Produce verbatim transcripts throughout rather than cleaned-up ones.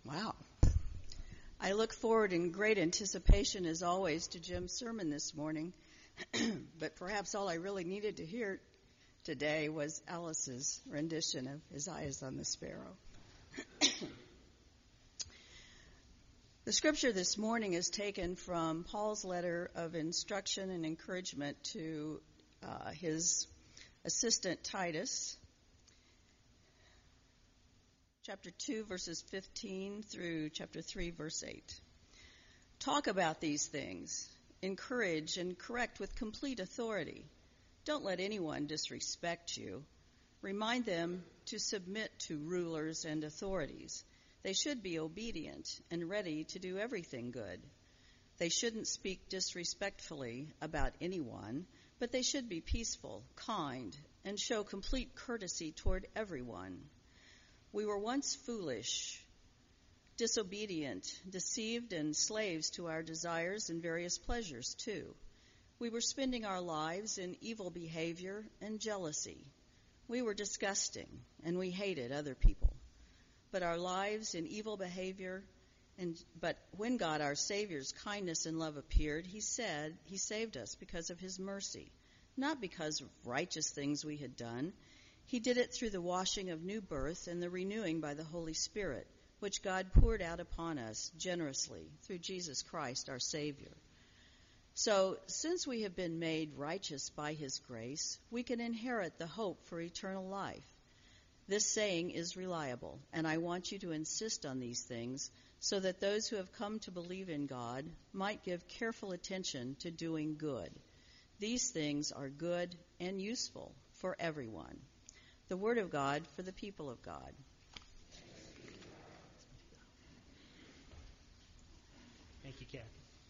Wow. I look forward in great anticipation, as always, to Jim's sermon this morning. But perhaps all I really needed to hear today was Alice's rendition of His Eye is on the Sparrow. The scripture this morning is taken from Paul's letter of instruction and encouragement to uh, his assistant Titus. Chapter two, verses fifteen through chapter three, verse eight. Talk about these things, encourage and correct with complete authority. Don't let anyone disrespect you. Remind them to submit to rulers and authorities. They should be obedient and ready to do everything good. They shouldn't speak disrespectfully about anyone, but they should be peaceful, kind, and show complete courtesy toward everyone. We were once foolish, disobedient, deceived, and slaves to our desires and various pleasures, too. We were spending our lives in evil behavior and jealousy. We were disgusting, and we hated other people. But our lives in evil behavior, and but when God, our Savior's kindness and love appeared, He said He saved us because of His mercy, not because of righteous things we had done. He did it through the washing of new birth and the renewing by the Holy Spirit, which God poured out upon us generously through Jesus Christ, our Savior. So, since we have been made righteous by His grace, we can inherit the hope for eternal life. This saying is reliable, and I want you to insist on these things so that those who have come to believe in God might give careful attention to doing good. These things are good and useful for everyone. The Word of God for the people of God. Thank you, Kathy.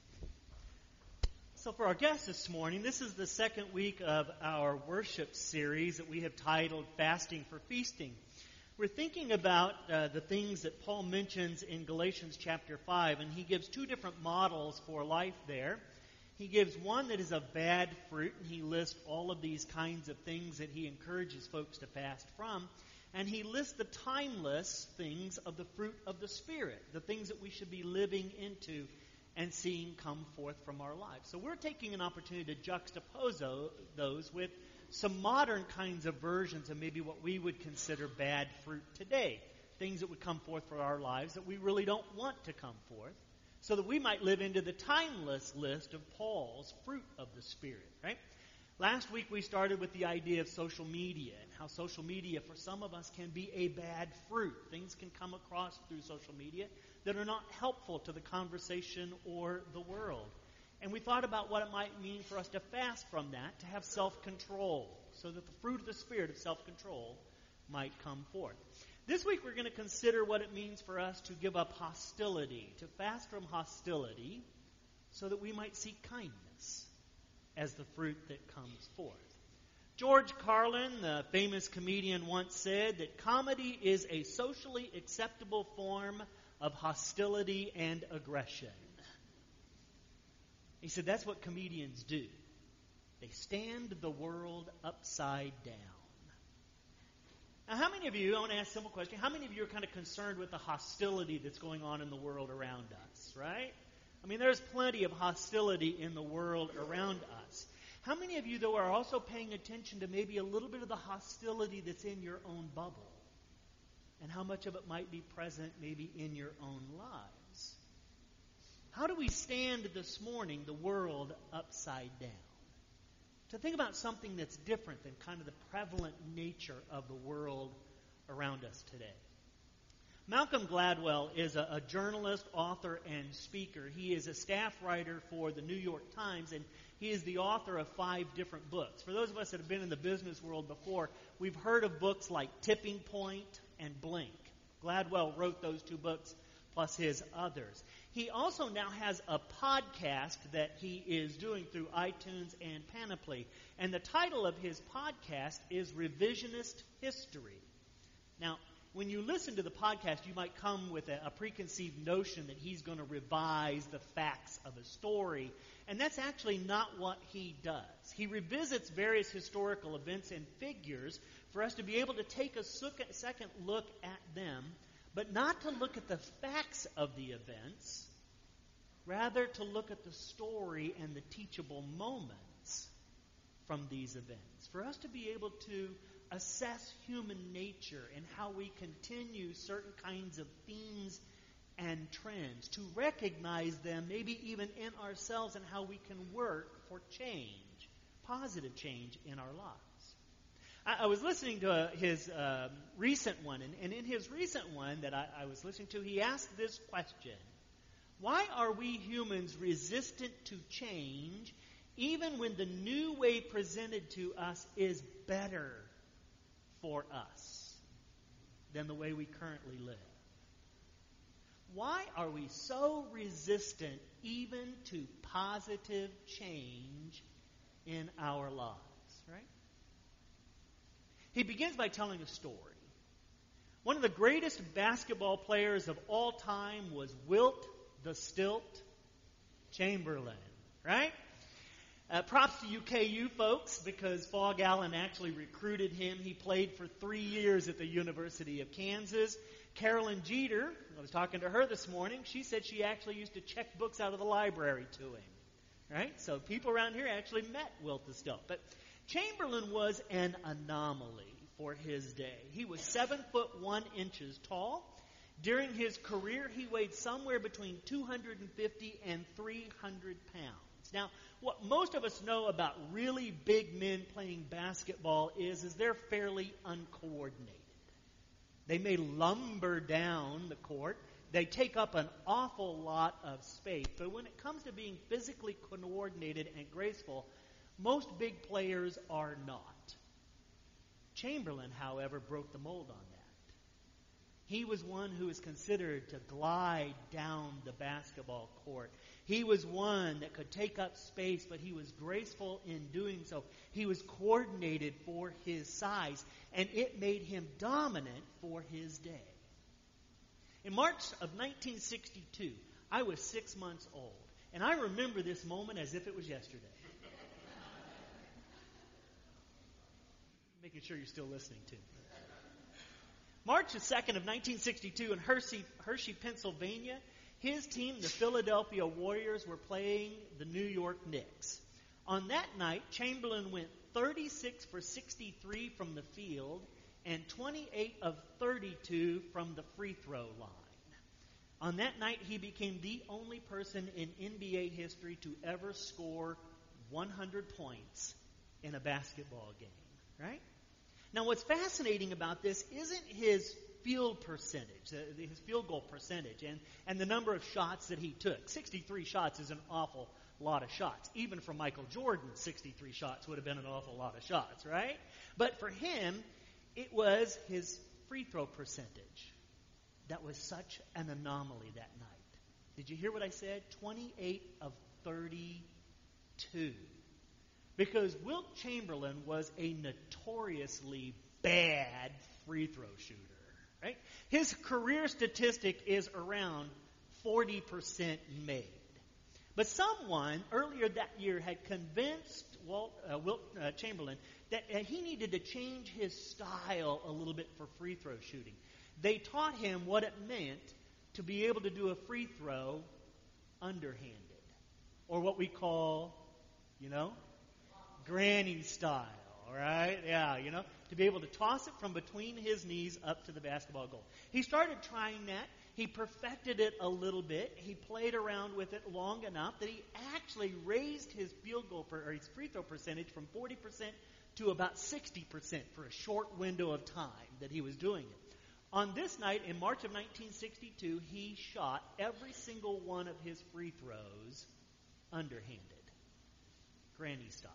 So for our guests this morning, this is the second week of our worship series that we have titled Fasting for Feasting. We're thinking about uh, the things that Paul mentions in Galatians chapter five, and he gives two different models for life there. He gives one that is of bad fruit, and he lists all of these kinds of things that he encourages folks to fast from. And he lists the timeless things of the fruit of the Spirit, the things that we should be living into and seeing come forth from our lives. So we're taking an opportunity to juxtapose those with some modern kinds of versions of maybe what we would consider bad fruit today, things that would come forth for our lives that we really don't want to come forth, so that we might live into the timeless list of Paul's fruit of the Spirit, right? Last week we started with the idea of social media and how social media for some of us can be a bad fruit. Things can come across through social media that are not helpful to the conversation or the world. And we thought about what it might mean for us to fast from that, to have self-control, so that the fruit of the Spirit of self-control might come forth. This week we're going to consider what it means for us to give up hostility, to fast from hostility, so that we might seek kindness as the fruit that comes forth. George Carlin, the famous comedian, once said that comedy is a socially acceptable form of hostility and aggression. He said that's what comedians do. They stand the world upside down. Now, how many of you, I want to ask a simple question, how many of you are kind of concerned with the hostility that's going on in the world around us, right? I mean, there's plenty of hostility in the world around us. How many of you, though, are also paying attention to maybe a little bit of the hostility that's in your own bubble? And how much of it might be present maybe in your own lives? How do we stand this morning the world upside down? To think about something that's different than kind of the prevalent nature of the world around us today. Malcolm Gladwell is a, a journalist, author, and speaker. He is a staff writer for the New York Times, and he is the author of five different books. For those of us that have been in the business world before, we've heard of books like Tipping Point and Blink. Gladwell wrote those two books, plus his others. He also now has a podcast that he is doing through iTunes and Panoply. And the title of his podcast is Revisionist History. Now, when you listen to the podcast, you might come with a, a preconceived notion that he's going to revise the facts of a story. And that's actually not what he does. He revisits various historical events and figures for us to be able to take a second look at them, but not to look at the facts of the events, rather to look at the story and the teachable moments from these events. For us to be able to assess human nature and how we continue certain kinds of themes and trends, to recognize them maybe even in ourselves and how we can work for change, positive change in our lives. I, I was listening to uh, his uh, recent one, and, and in his recent one that I, I was listening to, he asked this question: why are we humans resistant to change even when the new way presented to us is better for us than the way we currently live? Why are we so resistant even to positive change in our lives, right? He begins by telling a story. One of the greatest basketball players of all time was Wilt the Stilt Chamberlain, right? Uh, props to U K U folks, because Fog Allen actually recruited him. He played for three years at the University of Kansas. Carolyn Jeter, I was talking to her this morning, she said she actually used to check books out of the library to him. Right? So people around here actually met Wilt the Stilt. But Chamberlain was an anomaly for his day. He was seven foot one inches tall. During his career, he weighed somewhere between two hundred fifty and three hundred pounds. Now, what most of us know about really big men playing basketball is, is they're fairly uncoordinated. They may lumber down the court. They take up an awful lot of space. But when it comes to being physically coordinated and graceful, most big players are not. Chamberlain, however, broke the mold on that. He was one who was considered to glide down the basketball court. He was one that could take up space, but he was graceful in doing so. He was coordinated for his size, and it made him dominant for his day. In March of nineteen sixty-two, I was six months old, and I remember this moment as if it was yesterday. Making sure you're still listening to me. March the second of nineteen sixty-two in Hershey, Hershey, Pennsylvania, his team, the Philadelphia Warriors, were playing the New York Knicks. On that night, Chamberlain went thirty-six for sixty-three from the field and twenty-eight of thirty-two from the free throw line. On that night, he became the only person in N B A history to ever score one hundred points in a basketball game, right? Now, what's fascinating about this isn't his field percentage, uh, his field goal percentage, and, and the number of shots that he took. sixty-three shots is an awful lot of shots. Even for Michael Jordan, sixty-three shots would have been an awful lot of shots, right? But for him, it was his free throw percentage that was such an anomaly that night. Did you hear what I said? twenty-eight of thirty-two. Because Wilt Chamberlain was a notoriously bad free throw shooter, right? His career statistic is around forty percent made. But someone earlier that year had convinced Walt, uh, Wilt uh, Chamberlain that uh, he needed to change his style a little bit for free throw shooting. They taught him what it meant to be able to do a free throw underhanded, or what we call, you know, granny style, all right? Yeah, you know, to be able to toss it from between his knees up to the basketball goal. He started trying that. He perfected it a little bit. He played around with it long enough that he actually raised his field goal per, or his free throw percentage from forty percent to about sixty percent for a short window of time that he was doing it. On this night in March of nineteen sixty-two, he shot every single one of his free throws underhanded, granny style.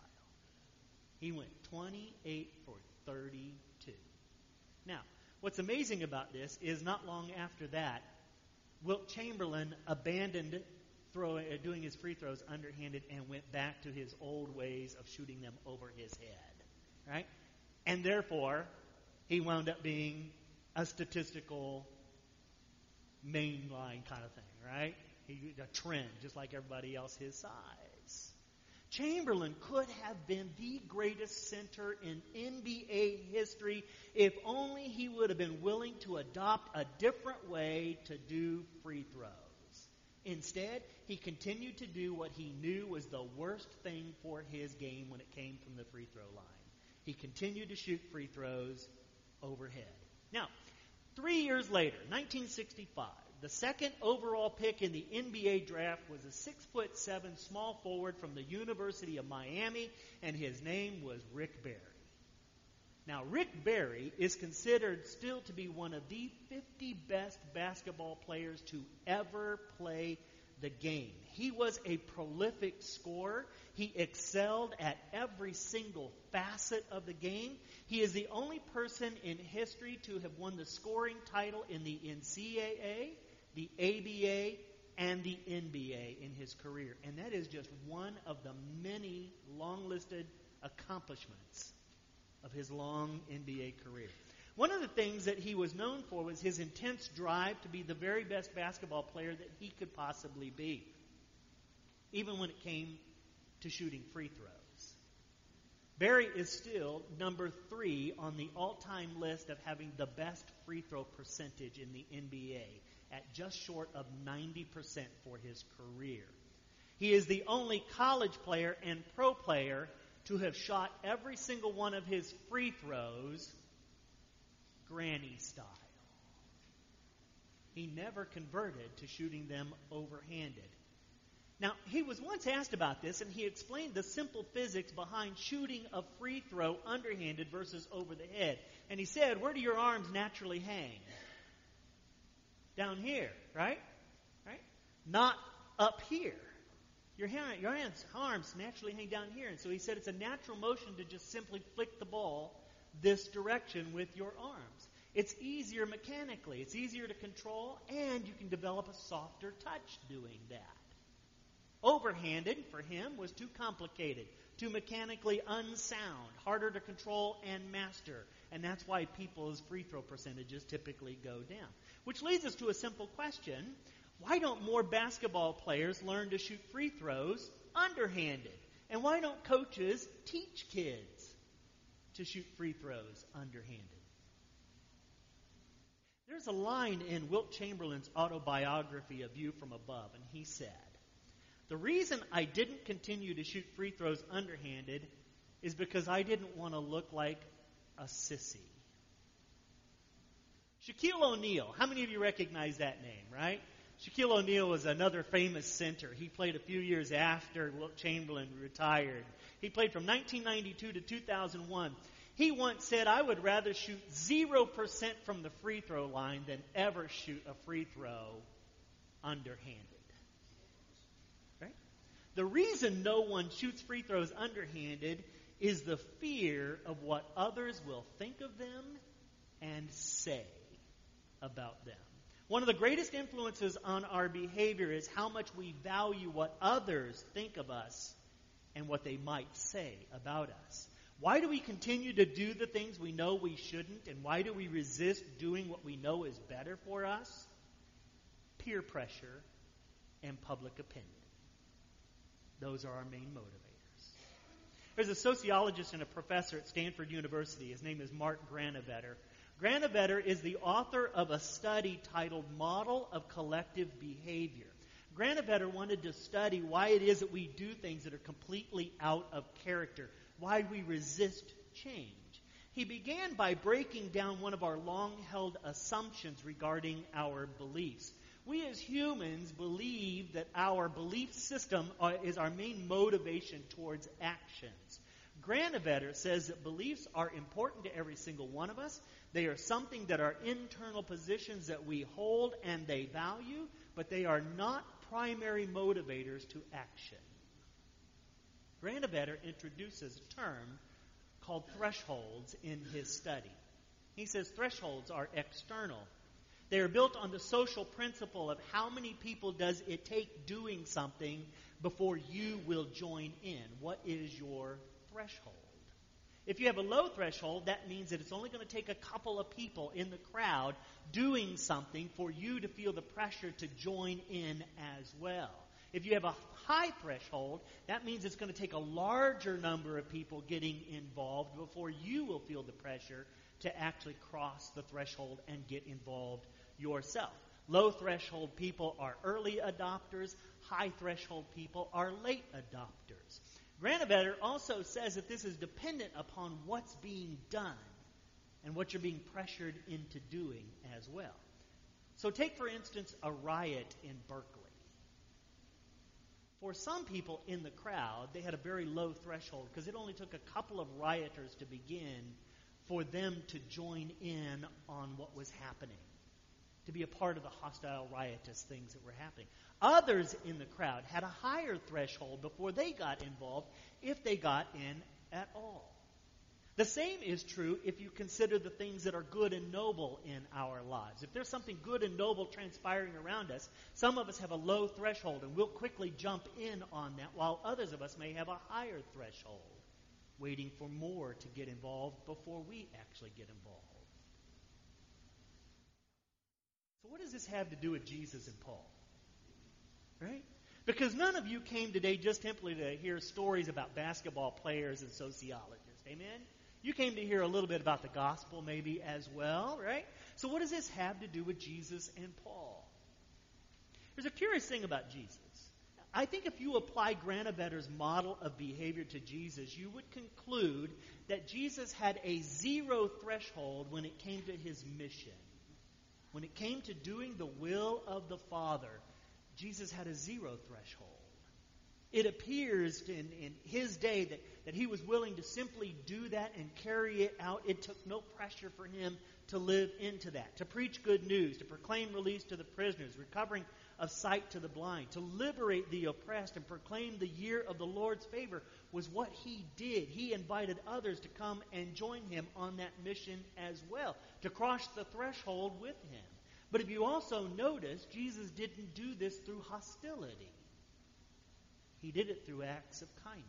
He went twenty-eight for thirty-two. Now, what's amazing about this is not long after that, Wilt Chamberlain abandoned throw, uh, doing his free throws underhanded and went back to his old ways of shooting them over his head, right? And therefore, he wound up being a statistical mainline kind of thing, right? He, a trend, just like everybody else his size. Chamberlain could have been the greatest center in N B A history if only he would have been willing to adopt a different way to do free throws. Instead, he continued to do what he knew was the worst thing for his game when it came from the free throw line. He continued to shoot free throws overhead. Now, three years later, nineteen sixty-five, the second overall pick in the N B A draft was a six foot seven small forward from the University of Miami, and his name was Rick Barry. Now, Rick Barry is considered still to be one of the fifty best basketball players to ever play the game. He was a prolific scorer. He excelled at every single facet of the game. He is the only person in history to have won the scoring title in the N C double A, the A B A, and the N B A in his career. And that is just one of the many long-listed accomplishments of his long N B A career. One of the things that he was known for was his intense drive to be the very best basketball player that he could possibly be, even when it came to shooting free throws. Barry is still number three on the all-time list of having the best free throw percentage in the N B A at just short of ninety percent for his career. He is the only college player and pro player to have shot every single one of his free throws granny style. He never converted to shooting them overhanded. Now, he was once asked about this, and he explained the simple physics behind shooting a free throw underhanded versus over the head. And he said, where do your arms naturally hang? Down here, right? Right? Not up here. Your, hand, your hands, arms naturally hang down here. And so he said it's a natural motion to just simply flick the ball this direction with your arms. It's easier mechanically. It's easier to control, and you can develop a softer touch doing that. Overhanded, for him, was too complicated, too mechanically unsound, harder to control and master. And that's why people's free throw percentages typically go down. Which leads us to a simple question. Why don't more basketball players learn to shoot free throws underhanded? And why don't coaches teach kids to shoot free throws underhanded? There's a line in Wilt Chamberlain's autobiography, A View from Above, and he said, the reason I didn't continue to shoot free throws underhanded is because I didn't want to look like a sissy. Shaquille O'Neal. How many of you recognize that name, right? Shaquille O'Neal was another famous center. He played a few years after Wilt Chamberlain retired. He played from nineteen ninety-two to two thousand one. He once said, I would rather shoot zero percent from the free throw line than ever shoot a free throw underhanded. Right? The reason no one shoots free throws underhanded is the fear of what others will think of them and say about them. One of the greatest influences on our behavior is how much we value what others think of us and what they might say about us. Why do we continue to do the things we know we shouldn't, and why do we resist doing what we know is better for us? Peer pressure and public opinion. Those are our main motivators. There's a sociologist and a professor at Stanford University. His name is Mark Granovetter. Granovetter is the author of a study titled Model of Collective Behavior. Granovetter wanted to study why it is that we do things that are completely out of character, why we resist change. He began by breaking down one of our long-held assumptions regarding our beliefs. We as humans believe that our belief system is our main motivation towards actions. Granovetter says that beliefs are important to every single one of us. They are something that are internal positions that we hold and they value, but they are not primary motivators to action. Granovetter introduces a term called thresholds in his study. He says thresholds are external. They are built on the social principle of how many people does it take doing something before you will join in. What is your threshold? If you have a low threshold, that means that it's only going to take a couple of people in the crowd doing something for you to feel the pressure to join in as well. If you have a high threshold, that means it's going to take a larger number of people getting involved before you will feel the pressure to actually cross the threshold and get involved yourself. Low threshold people are early adopters. High threshold people are late adopters. Granovetter also says that this is dependent upon what's being done and what you're being pressured into doing as well. So take, for instance, a riot in Berkeley. For some people in the crowd, they had a very low threshold because it only took a couple of rioters to begin for them to join in on what was happening, to be a part of the hostile, riotous things that were happening. Others in the crowd had a higher threshold before they got involved, if they got in at all. The same is true if you consider the things that are good and noble in our lives. If there's something good and noble transpiring around us, some of us have a low threshold and we'll quickly jump in on that, while others of us may have a higher threshold, waiting for more to get involved before we actually get involved. So what does this have to do with Jesus and Paul? Right? Because none of you came today just simply to hear stories about basketball players and sociologists. Amen? You came to hear a little bit about the gospel maybe as well, right? So what does this have to do with Jesus and Paul? There's a curious thing about Jesus. I think if you apply Granovetter's model of behavior to Jesus, you would conclude that Jesus had a zero threshold when it came to his mission. When it came to doing the will of the Father, Jesus had a zero threshold. It appears in, in his day that, that he was willing to simply do that and carry it out. It took no pressure for him to live into that, to preach good news, to proclaim release to the prisoners, recovering of sight to the blind, to liberate the oppressed and proclaim the year of the Lord's favor was what he did. He invited others to come and join him on that mission as well, to cross the threshold with him. But if you also notice, Jesus didn't do this through hostility. He did it through acts of kindness.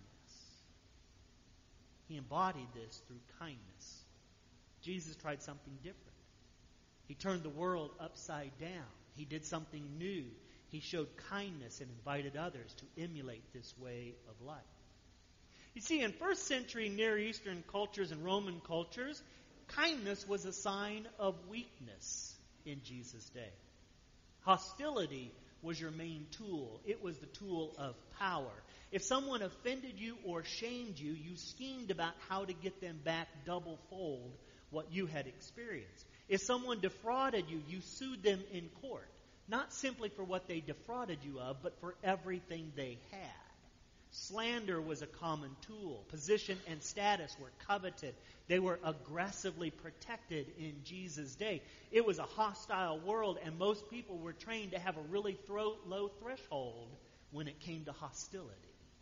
He embodied this through kindness. Jesus tried something different. He turned the world upside down. He did something new. He showed kindness and invited others to emulate this way of life. You see, in first century Near Eastern cultures and Roman cultures, kindness was a sign of weakness in Jesus' day. Hostility was your main tool. It was the tool of power. If someone offended you or shamed you, you schemed about how to get them back double-fold what you had experienced. If someone defrauded you, you sued them in court, not simply for what they defrauded you of, but for everything they had. Slander was a common tool. Position and status were coveted. They were aggressively protected in Jesus' day. It was a hostile world, and most people were trained to have a really throw, low threshold when it came to hostility.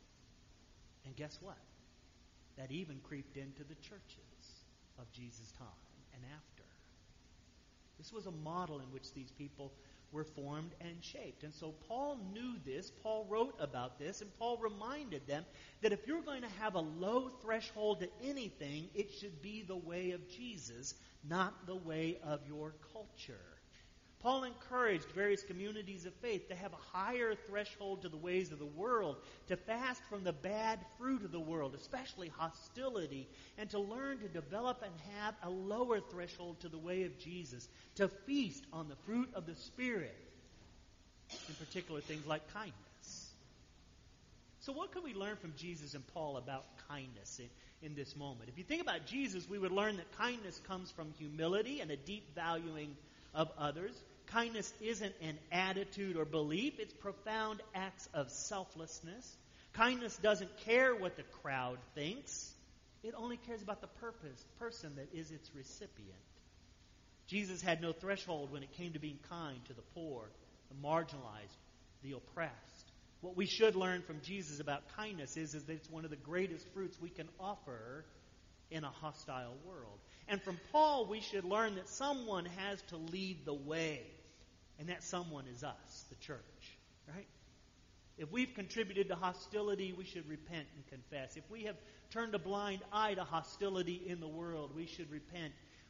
And guess what? That even creeped into the churches of Jesus' time and after. This was a model in which these people were formed and shaped. And so Paul knew this, Paul wrote about this, and Paul reminded them that if you're going to have a low threshold to anything, it should be the way of Jesus, not the way of your culture. Paul encouraged various communities of faith to have a higher threshold to the ways of the world, to fast from the bad fruit of the world, especially hostility, and to learn to develop and have a lower threshold to the way of Jesus, to feast on the fruit of the Spirit, in particular things like kindness. So what can we learn from Jesus and Paul about kindness in, in this moment? If you think about Jesus, we would learn that kindness comes from humility and a deep valuing of others. Kindness isn't an attitude or belief. It's profound acts of selflessness. Kindness doesn't care what the crowd thinks. It only cares about the purpose, person that is its recipient. Jesus had no threshold when it came to being kind to the poor, the marginalized, the oppressed. What we should learn from Jesus about kindness is, is that it's one of the greatest fruits we can offer in a hostile world. And from Paul, we should learn that someone has to lead the way. And that someone is us, the church. Right? If we've contributed to hostility, we should repent and confess. If we have turned a blind eye to hostility in the world, we should repent.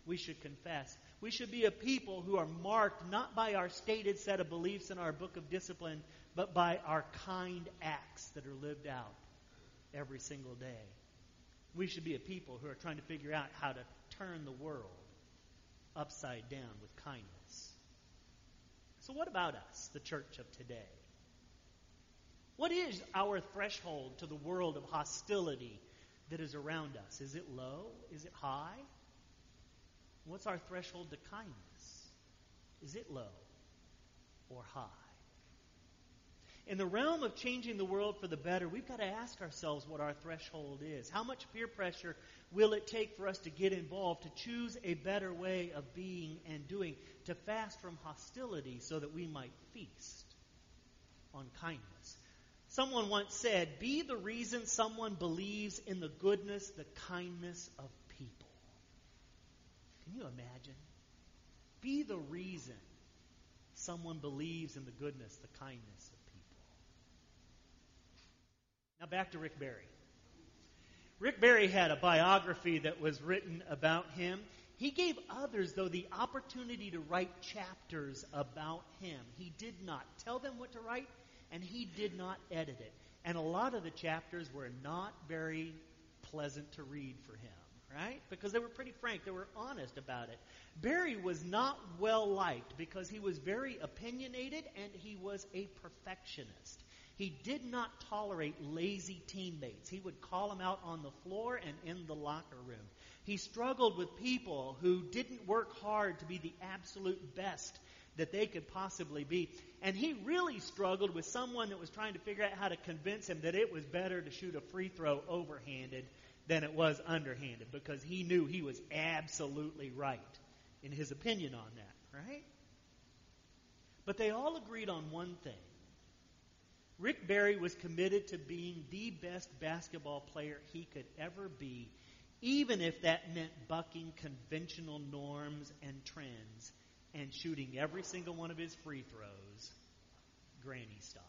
we should confess. We should be a people who are marked not by our stated set of beliefs in our book of discipline, but by our kind acts that are lived out every single day. We should be a people who are trying to figure out how to turn the world upside down with kindness. So what about us, the church of today? What is our threshold to the world of hostility that is around us? Is it low? Is it high? What's our threshold to kindness? Is it low or high? In the realm of changing the world for the better, we've got to ask ourselves what our threshold is. How much peer pressure will it take for us to get involved, to choose a better way of being and doing, to fast from hostility so that we might feast on kindness? Someone once said, be the reason someone believes in the goodness, the kindness of people. Can you imagine? Be the reason someone believes in the goodness, the kindness of people. Now back to Rick Barry. Rick Barry had a biography that was written about him. He gave others, though, the opportunity to write chapters about him. He did not tell them what to write, and he did not edit it. And a lot of the chapters were not very pleasant to read for him, right? Because they were pretty frank. They were honest about it. Barry was not well liked because he was very opinionated and he was a perfectionist. He did not tolerate lazy teammates. He would call them out on the floor and in the locker room. He struggled with people who didn't work hard to be the absolute best that they could possibly be. And he really struggled with someone that was trying to figure out how to convince him that it was better to shoot a free throw overhanded than it was underhanded, because he knew he was absolutely right in his opinion on that, right? But they all agreed on one thing. Rick Barry was committed to being the best basketball player he could ever be, even if that meant bucking conventional norms and trends and shooting every single one of his free throws granny style.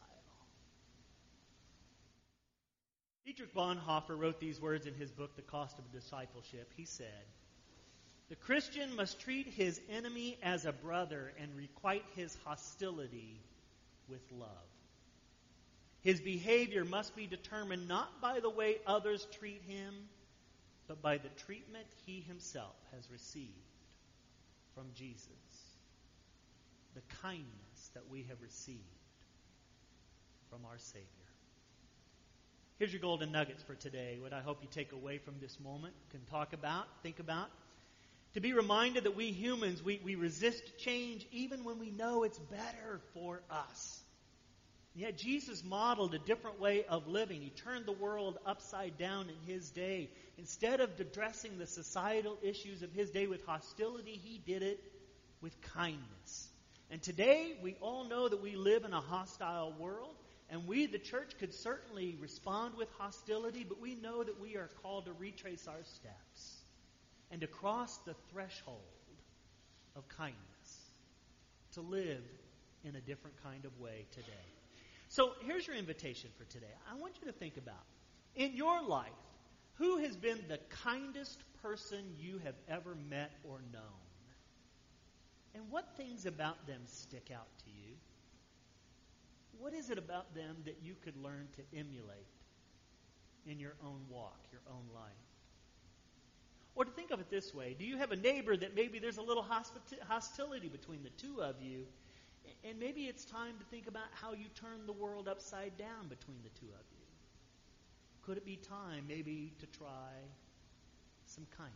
Dietrich Bonhoeffer wrote these words in his book, The Cost of Discipleship. He said, the Christian must treat his enemy as a brother and requite his hostility with love. His behavior must be determined not by the way others treat him, but by the treatment he himself has received from Jesus. The kindness that we have received from our Savior. Here's your golden nuggets for today, what I hope you take away from this moment, can talk about, think about. To be reminded that we humans, we, we resist change even when we know it's better for us. Yet Jesus modeled a different way of living. He turned the world upside down in his day. Instead of addressing the societal issues of his day with hostility, he did it with kindness. And today, we all know that we live in a hostile world, and we, the church, could certainly respond with hostility, but we know that we are called to retrace our steps and to cross the threshold of kindness, to live in a different kind of way today. So here's your invitation for today. I want you to think about, in your life, who has been the kindest person you have ever met or known? And what things about them stick out to you? What is it about them that you could learn to emulate in your own walk, your own life? Or to think of it this way, do you have a neighbor that maybe there's a little hostility between the two of you, and maybe it's time to think about how you turn the world upside down between the two of you? Could it be time maybe to try some kindness?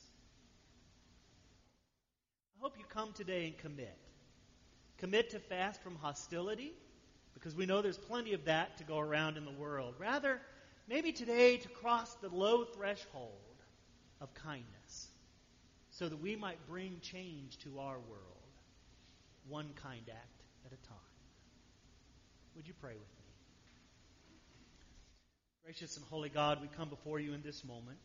I hope you come today and commit. Commit to fast from hostility, because we know there's plenty of that to go around in the world. Rather, maybe today to cross the low threshold of kindness so that we might bring change to our world, one kind act at a time. Would you pray with me? Gracious and holy God, we come before you in this moment.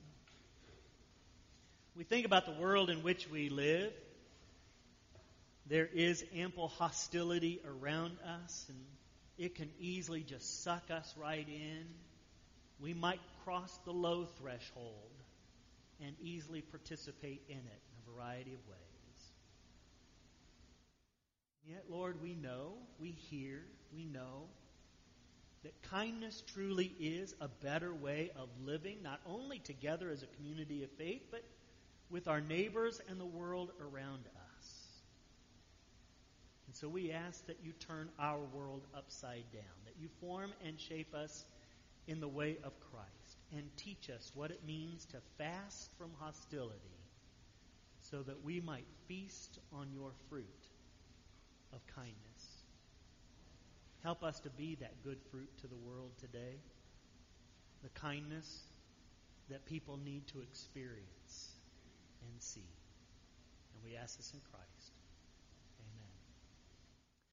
We think about the world in which we live. There is ample hostility around us, and it can easily just suck us right in. We might cross the low threshold and easily participate in it in a a variety of ways. Yet, Lord, we know, we hear, we know that kindness truly is a better way of living, not only together as a community of faith, but with our neighbors and the world around us. And so we ask that you turn our world upside down, that you form and shape us in the way of Christ, and teach us what it means to fast from hostility so that we might feast on your fruit of kindness. Help us to be that good fruit to the world today, the kindness that people need to experience and see. And we ask this in Christ.